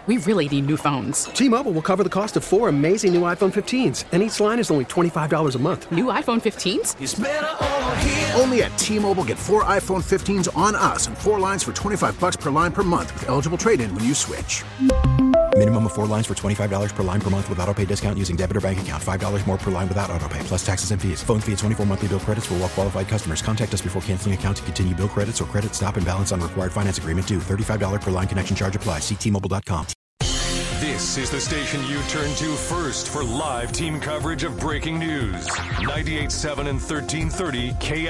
We really need new phones. T-Mobile will cover the cost of 4 amazing new iPhone 15s, and each line is only $25 a month. New iPhone 15s? It's better over here. Only at T-Mobile, get 4 iPhone 15s on us and 4 lines for $25 per line per month with eligible trade-in when you switch. Minimum of 4 lines for $25 per line per month with autopay discount using debit or bank account. $5 more per line without autopay, plus taxes and fees. Phone fee at 24 monthly bill credits for well-qualified customers. Contact us before canceling account to continue bill credits or credit stop and balance on required finance agreement due. $35 per line connection charge applies. See T-Mobile.com. This is the station you turn to first for live team coverage of breaking news. 98.7 and 1330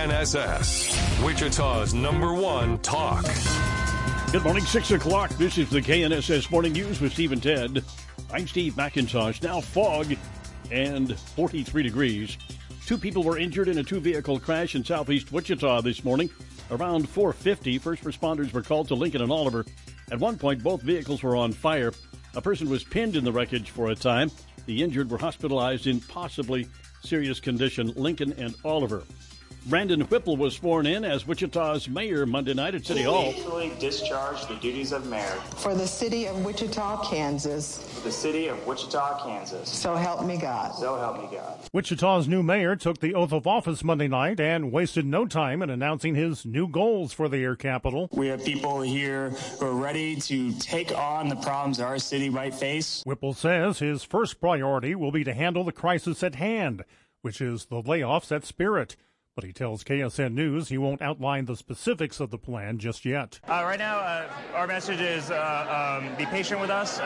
KNSS. Wichita's #1 talk. Good morning, 6 o'clock. This is the KNSS Morning News with Steve and Ted. I'm Steve McIntosh. Now fog and 43 degrees. 2 people were injured in a 2-vehicle crash in southeast Wichita this morning. Around 4:50, first responders were called to Lincoln and Oliver. At one point, both vehicles were on fire. A person was pinned in the wreckage for a time. The injured were hospitalized in possibly serious condition. Lincoln and Oliver. Brandon Whipple was sworn in as Wichita's mayor Monday night at City Hall. Faithfully discharge the duties of mayor. For the city of Wichita, Kansas. For the city of Wichita, Kansas. So help me God. So help me God. Wichita's new mayor took the oath of office Monday night and wasted no time in announcing his new goals for the air capital. We have people here who are ready to take on the problems our city might face. Whipple says his first priority will be to handle the crisis at hand, which is the layoffs at Spirit. But he tells KSN News he won't outline the specifics of the plan just yet. Right now, our message is be patient with us.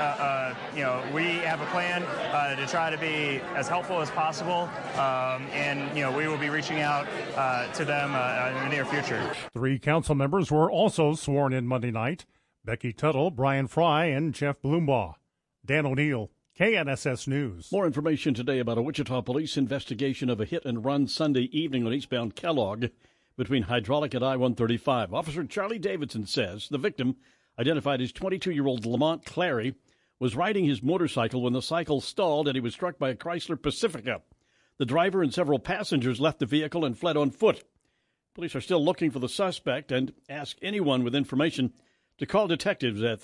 We have a plan to try to be as helpful as possible, and we will be reaching out to them in the near future. 3 council members were also sworn in Monday night: Becky Tuttle, Brian Fry, and Jeff Bloombaugh. Dan O'Neill, KNSS News. More information today about a Wichita police investigation of a hit-and-run Sunday evening on eastbound Kellogg between Hydraulic and I-135. Officer Charlie Davidson says the victim, identified as 22-year-old Lamont Clary, was riding his motorcycle when the cycle stalled and he was struck by a Chrysler Pacifica. The driver and several passengers left the vehicle and fled on foot. Police are still looking for the suspect and ask anyone with information to call detectives at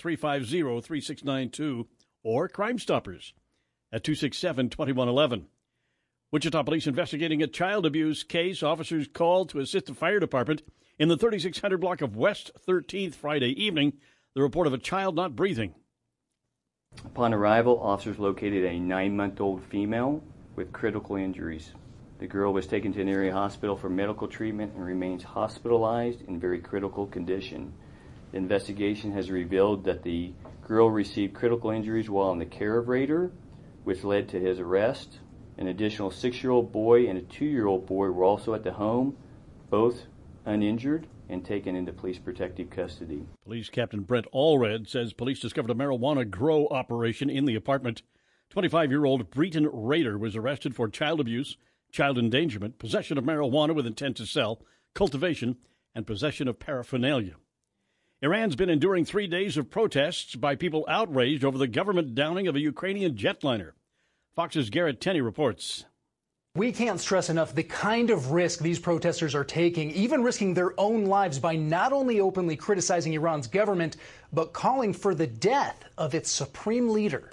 350-3692 or Crime Stoppers at 267-2111. Wichita police investigating a child abuse case. Officers called to assist the fire department in the 3600 block of West 13th Friday evening. The report of a child not breathing. Upon arrival, officers located a 9-month-old female with critical injuries. The girl was taken to an area hospital for medical treatment and remains hospitalized in very critical condition. The investigation has revealed that the girl received critical injuries while in the care of Rader, which led to his arrest. An additional 6-year-old boy and a 2-year-old boy were also at the home, both uninjured and taken into police protective custody. Police Captain Brent Allred says police discovered a marijuana grow operation in the apartment. 25-year-old Breton Rader was arrested for child abuse, child endangerment, possession of marijuana with intent to sell, cultivation, and possession of paraphernalia. Iran's been enduring 3 days of protests by people outraged over the government downing of a Ukrainian jetliner. Fox's Garrett Tenney reports. We can't stress enough the kind of risk these protesters are taking, even risking their own lives by not only openly criticizing Iran's government, but calling for the death of its supreme leader.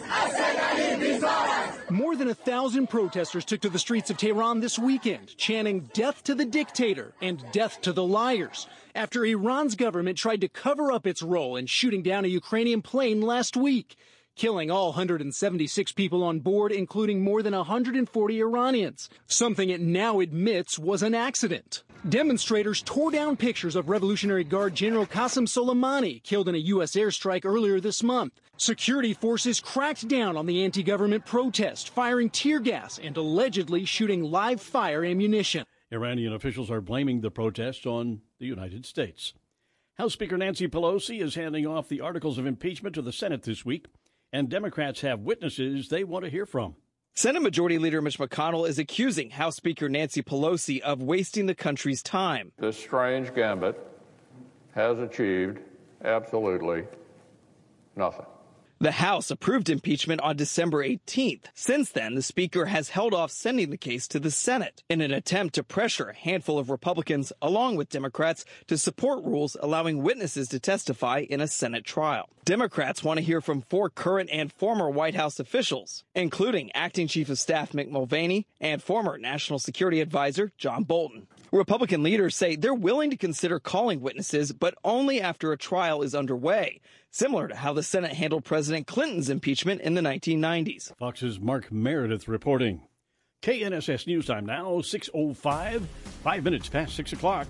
More than 1,000 protesters took to the streets of Tehran this weekend, chanting "Death to the dictator" and "Death to the liars," after Iran's government tried to cover up its role in shooting down a Ukrainian plane last week, killing all 176 people on board, including more than 140 Iranians, something it now admits was an accident. Demonstrators tore down pictures of Revolutionary Guard General Qasem Soleimani, killed in a U.S. airstrike earlier this month. Security forces cracked down on the anti-government protest, firing tear gas and allegedly shooting live fire ammunition. Iranian officials are blaming the protests on the United States. House Speaker Nancy Pelosi is handing off the articles of impeachment to the Senate this week, and Democrats have witnesses they want to hear from. Senate Majority Leader Mitch McConnell is accusing House Speaker Nancy Pelosi of wasting the country's time. This strange gambit has achieved absolutely nothing. The House approved impeachment on December 18th. Since then, the Speaker has held off sending the case to the Senate in an attempt to pressure a handful of Republicans, along with Democrats, to support rules allowing witnesses to testify in a Senate trial. Democrats want to hear from 4 current and former White House officials, including Acting Chief of Staff Mick Mulvaney and former National Security Advisor John Bolton. Republican leaders say they're willing to consider calling witnesses, but only after a trial is underway, similar to how the Senate handled President Clinton's impeachment in the 1990s. Fox's Mark Meredith reporting. KNSS News Time now, 6:05, 5 minutes past 6 o'clock.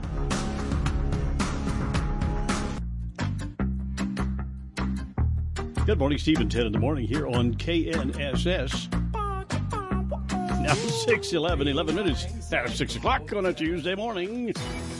Good morning, Steve and Ted in the morning here on KNSS. Now 6:11, 11 minutes past 6 o'clock on a Tuesday morning.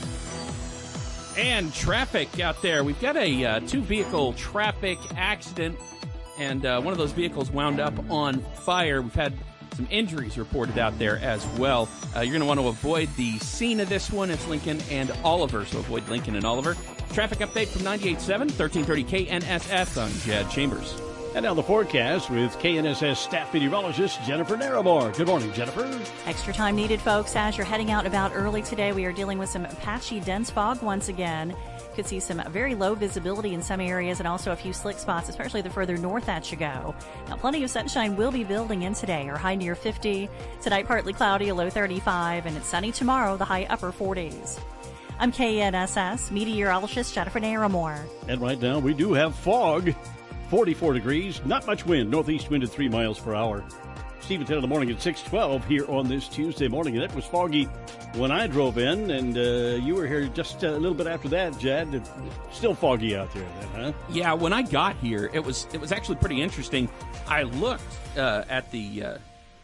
And traffic out there. We've got a 2-vehicle traffic accident, and one of those vehicles wound up on fire. We've had some injuries reported out there as well. You're going to want to avoid the scene of this one. It's Lincoln and Oliver, so avoid Lincoln and Oliver. Traffic update from 98.7, 1330 KNSS. I'm Jad Chambers. And now the forecast with KNSS staff meteorologist Jennifer Naramore. Good morning, Jennifer. Extra time needed, folks, as you're heading out about early today. We are dealing with some patchy dense fog once again. Could see some very low visibility in some areas and also a few slick spots, especially the further north that you go. Now, plenty of sunshine will be building in today. Our high near 50. Tonight, partly cloudy, a low 35. And it's sunny tomorrow, the high upper 40s. I'm KNSS meteorologist Jennifer Naramore. And right now, we do have fog. 44 degrees, not much wind, northeast wind at 3 miles per hour. Steve and 10 in the morning at 6:12 here on this Tuesday morning. And it was foggy when I drove in, and you were here just a little bit after that, Jad. Still foggy out there then, huh? Yeah, when I got here, it was actually pretty interesting. I looked at the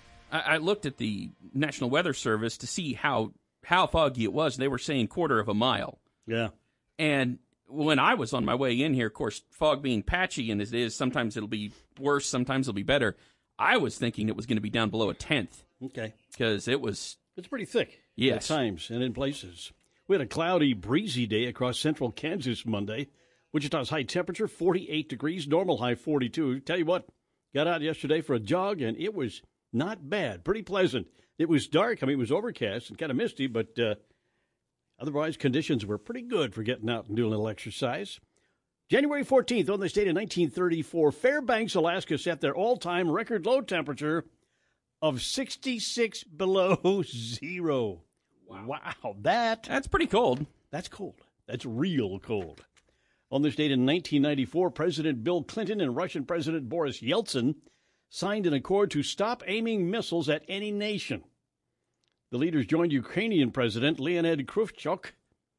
National Weather Service to see how foggy it was. They were saying 1/4 of a mile. Yeah. And when I was on my way in here, of course, fog being patchy, and as it is, sometimes it'll be worse, sometimes it'll be better. I was thinking it was going to be down below 1/10. Okay. Because it's pretty thick. Yes. At times and in places. We had a cloudy, breezy day across central Kansas Monday. Wichita's high temperature, 48 degrees, normal high 42. Tell you what, got out yesterday for a jog, and it was not bad, pretty pleasant. It was dark. I mean, it was overcast and kind of misty, but otherwise, conditions were pretty good for getting out and doing a little exercise. January 14th, on this date in 1934, Fairbanks, Alaska, set their all-time record low temperature of 66 below zero. Wow, that's pretty cold. That's cold. That's real cold. On this date in 1994, President Bill Clinton and Russian President Boris Yeltsin signed an accord to stop aiming missiles at any nation. The leaders joined Ukrainian President Leonid Kravchuk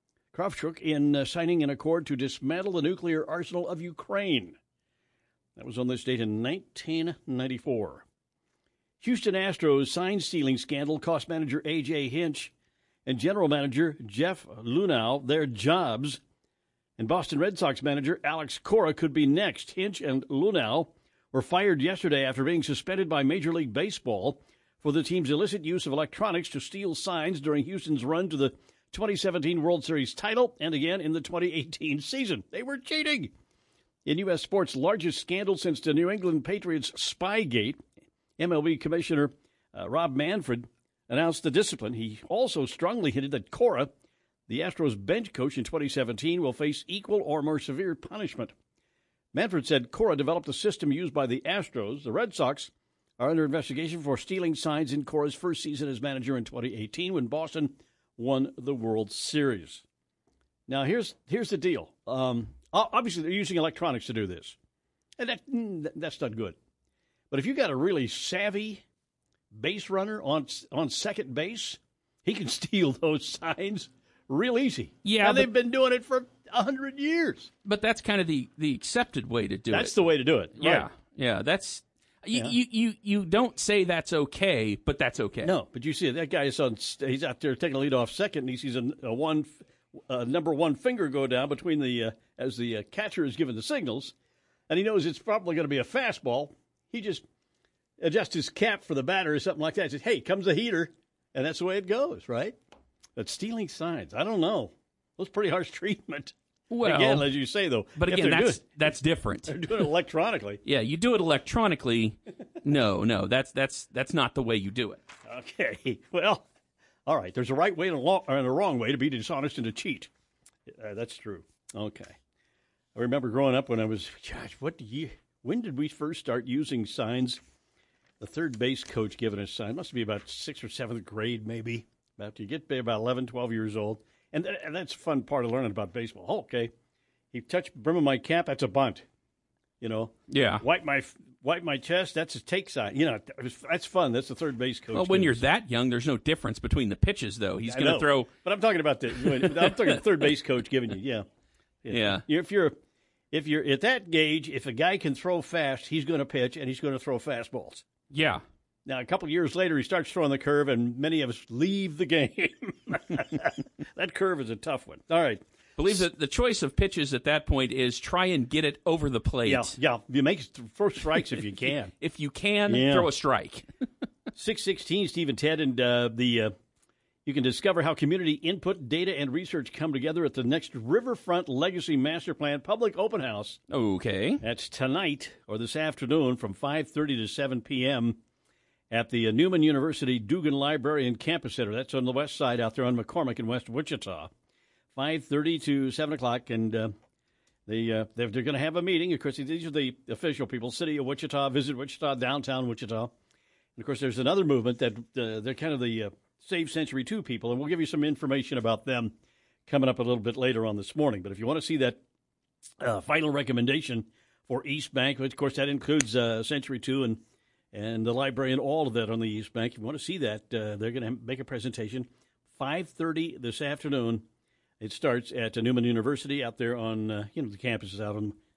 in signing an accord to dismantle the nuclear arsenal of Ukraine. That was on this date in 1994. Houston Astros sign-stealing scandal cost manager A.J. Hinch and general manager Jeff Luhnow their jobs. And Boston Red Sox manager Alex Cora could be next. Hinch and Luhnow were fired yesterday after being suspended by Major League Baseball for the team's illicit use of electronics to steal signs during Houston's run to the 2017 World Series title and again in the 2018 season. They were cheating. In U.S. sports' largest scandal since the New England Patriots Spygate, MLB Commissioner Rob Manfred announced the discipline. He also strongly hinted that Cora, the Astros bench coach in 2017, will face equal or more severe punishment. Manfred said Cora developed a system used by the Astros. The Red Sox are under investigation for stealing signs in Cora's first season as manager in 2018 when Boston won the World Series. Now, here's the deal. Obviously, they're using electronics to do this, and that's not good. But if you got a really savvy base runner on second base, he can steal those signs real easy. Yeah, and they've been doing it for 100 years. But that's kind of the accepted way to do it. That's the way to do it. Yeah, right. Yeah. That's you don't say that's okay, but that's okay. No, but you see that guy is he's out there taking a lead off second, and he sees a number one finger go down between the as the catcher is giving the signals, and he knows it's probably going to be a fastball. He just adjusts his cap for the batter or something like that. He says, "Hey, comes a heater," and that's the way it goes, right? But stealing signs, I don't know. That's pretty harsh treatment. Well, again, as you say, though. But again, that's different. They're doing it electronically. Yeah, you do it electronically. No, that's not the way you do it. Okay, well, all right. There's a right way and a wrong way to be dishonest and to cheat. That's true. Okay. I remember growing up when I was, when did we first start using signs? The third base coach giving us signs. Must be about 6th or 7th grade, maybe. You get to be about 11, 12 years old. And that's a fun part of learning about baseball. Oh, okay. He touched brim of my cap, that's a bunt. Yeah. Wipe my chest, that's a take sign. That's fun. That's the third base coach. Well, when you're that young, there's no difference between the pitches, though. He's going to throw. But I'm talking about I'm talking the third base coach giving you. Yeah. If you're at that gauge, if a guy can throw fast, he's going to pitch and he's going to throw fastballs. Yeah. Now, a couple of years later, he starts throwing the curve, and many of us leave the game. That curve is a tough one. All right. Believe that the choice of pitches at that point is try and get it over the plate. Yeah. You make first strikes if you can. If you can, throw a strike. 6:16, Steve and Ted, and you can discover how community input, data, and research come together at the next Riverfront Legacy Master Plan Public Open House. Okay. That's tonight or this afternoon from 5:30 to 7 p.m. at the Newman University Dugan Library and Campus Center. That's on the west side out there on McCormick in West Wichita. 5:30 to 7 o'clock, and they're going to have a meeting. Of course, these are the official people. City of Wichita, Visit Wichita, Downtown Wichita. And, of course, there's another movement that they're kind of the Save Century 2 people, and we'll give you some information about them coming up a little bit later on this morning. But if you want to see that final recommendation for East Bank, which, of course, that includes Century 2 and the library and all of that on the East Bank, if you want to see that, they're going to make a presentation 5:30 this afternoon. It starts at Newman University out there on the campus is out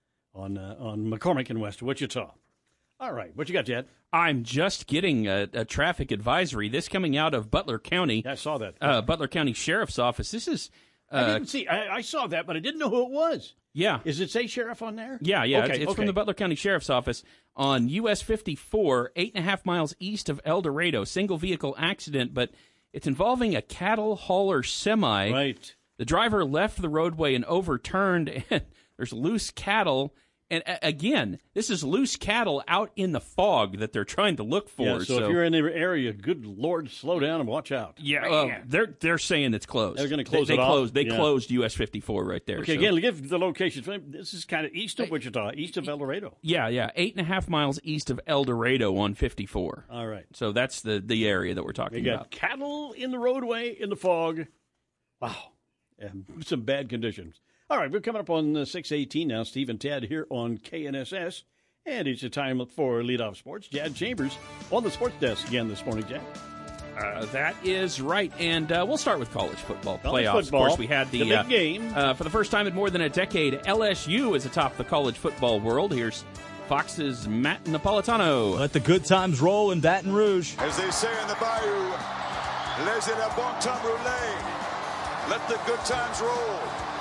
on McCormick in West Wichita. All right, what you got, Chad? I'm just getting a traffic advisory. This coming out of Butler County. Yeah, I saw that. Butler County Sheriff's Office. This is. I didn't see. I saw that, but I didn't know who it was. Yeah. Does it say sheriff on there? Yeah. Okay, it's from the Butler County Sheriff's Office on US 54, 8.5 miles east of El Dorado. Single vehicle accident, but it's involving a cattle hauler semi. Right. The driver left the roadway and overturned, and there's loose cattle. And again, this is loose cattle out in the fog that they're trying to look for. Yeah, so if you're in the area, good Lord, slow down and watch out. Yeah, they're saying it's closed. They're going to close it off. They closed US 54 right there. Okay, again, give the location. This is kind of east of Wichita, east of El Dorado. Yeah, 8.5 miles east of El Dorado on 54. All right. So that's the area that we're talking about. You got cattle in the roadway in the fog. Wow. And some bad conditions. All right, we're coming up on 6:18 now. Steve and Ted here on KNSS. And it's a time for Leadoff Sports. Jad Chambers on the sports desk again this morning, Jad. That is right. And we'll start with college football playoffs. Football, of course, we had the big game. For the first time in more than a decade, LSU is atop the college football world. Here's Fox's Matt Napolitano. Let the good times roll in Baton Rouge. As they say in the Bayou, laissez la bon temps rouler. Let the good times roll.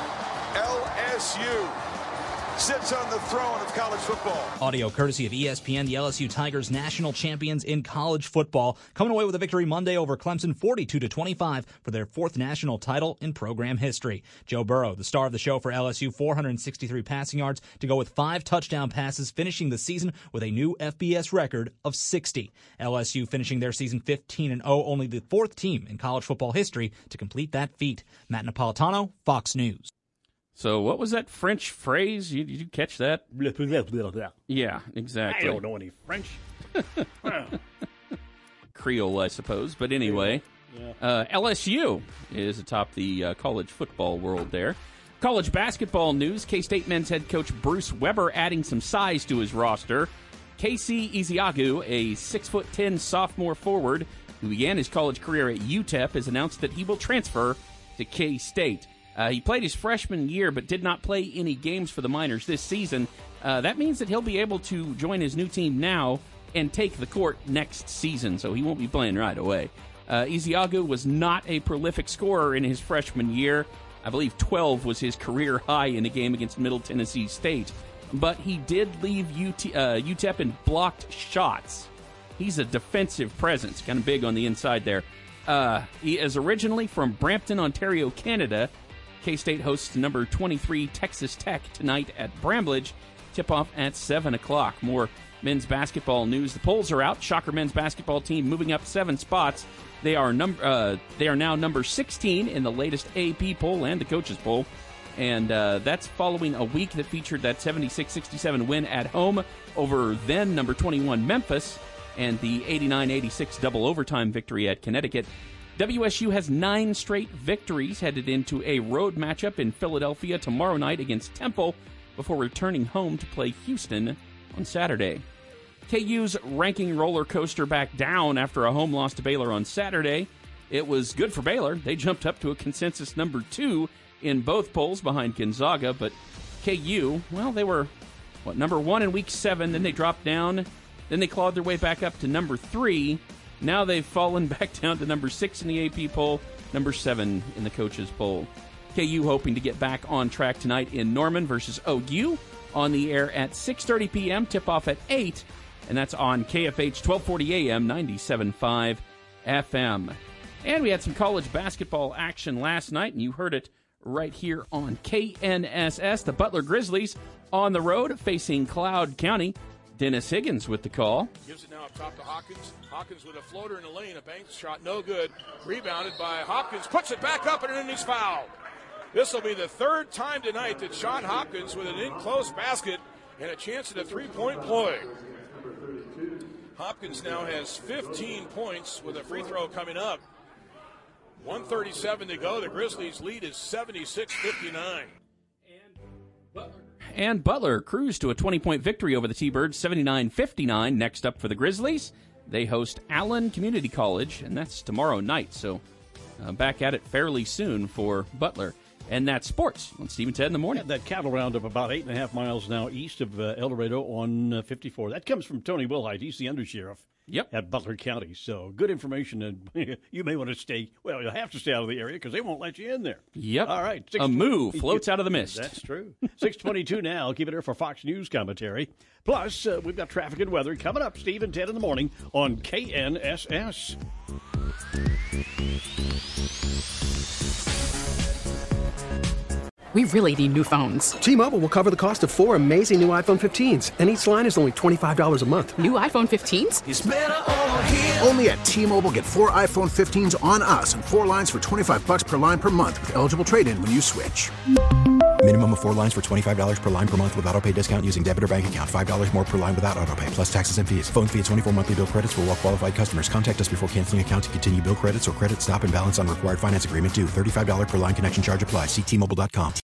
LSU sits on the throne of college football. Audio courtesy of ESPN. The LSU Tigers, national champions in college football, coming away with a victory Monday over Clemson, 42-25 for their 4th national title in program history. Joe Burrow, the star of the show for LSU, 463 passing yards to go with 5 touchdown passes, finishing the season with a new FBS record of 60. LSU finishing their season 15-0, only the 4th team in college football history to complete that feat. Matt Napolitano, Fox News. So what was that French phrase? Did you catch that? Yeah, exactly. I don't know any French. Creole, I suppose. But anyway, LSU is atop the college football world there. College basketball news. K-State men's head coach Bruce Weber adding some size to his roster. Casey Iziagu, a 6'10" sophomore forward who began his college career at UTEP, has announced that he will transfer to K-State. He played his freshman year but did not play any games for the Miners this season. That means that he'll be able to join his new team now and take the court next season, so he won't be playing right away. Iziagu was not a prolific scorer in his freshman year. I believe 12 was his career high in a game against Middle Tennessee State. But he did leave UTEP in blocked shots. He's a defensive presence, kind of big on the inside there. He is originally from Brampton, Ontario, Canada. K-State hosts number 23 Texas Tech tonight at Bramblage. Tip-off at 7 o'clock. More men's basketball news. The polls are out. Shocker men's basketball team moving up 7 spots. They are now number 16 in the latest AP poll and the coaches poll. And that's following a week that featured that 76-67 win at home over then number 21 Memphis and the 89-86 double overtime victory at Connecticut. WSU has 9 straight victories, headed into a road matchup in Philadelphia tomorrow night against Temple before returning home to play Houston on Saturday. KU's ranking roller coaster back down after a home loss to Baylor on Saturday. It was good for Baylor. They jumped up to a consensus number 2 in both polls behind Gonzaga, but KU, well, they were, number 1 in Week 7, then they dropped down, then they clawed their way back up to number 3. Now they've fallen back down to number 6 in the AP poll, number 7 in the coaches poll. KU hoping to get back on track tonight in Norman versus OU, on the air at 6:30 p.m., tip-off at 8, and that's on KFH 1240 AM, 97.5 FM. And we had some college basketball action last night, and you heard it right here on KNSS. The Butler Grizzlies on the road facing Cloud County. Dennis Higgins with the call. Gives it now up top to Hawkins. Hawkins with a floater in the lane. A bank shot, no good. Rebounded by Hopkins. Puts it back up, and then he's fouled. This will be the third time tonight that Sean Hopkins with an in-close basket and a chance at a three-point play. Hopkins now has 15 points with a free throw coming up. 1:37 to go. The Grizzlies' lead is 76-59. And Butler cruised to a 20-point victory over the T-Birds, 79-59. Next up for the Grizzlies, they host Allen Community College, and that's tomorrow night. So back at it fairly soon for Butler. And that's sports on Steve and Ted in the morning. That cattle roundup about 8.5 miles now east of El Dorado on 54. That comes from Tony Wilhite. He's the undersheriff at Butler County. So good information. And you may want to stay, well, you'll have to stay out of the area because they won't let you in there. Yep. All right. A moo floats out of the mist. That's true. 6:22 now. Keep it here for Fox News commentary. Plus, we've got traffic and weather coming up, Steve and Ted in the morning on KNSS. We really need new phones. T-Mobile will cover the cost of 4 amazing new iPhone 15s, and each line is only $25 a month. New iPhone 15s? It's better over here. Only at T-Mobile, get 4 iPhone 15s on us and 4 lines for $25 per line per month with eligible trade-in when you switch. Minimum of 4 lines for $25 per line per month with autopay discount using debit or bank account. $5 more per line without autopay, plus taxes and fees. Phone fee at 24 monthly bill credits for well-qualified customers. Contact us before canceling account to continue bill credits or credit stop and balance on required finance agreement due. $35 per line connection charge applies. See T-Mobile.com.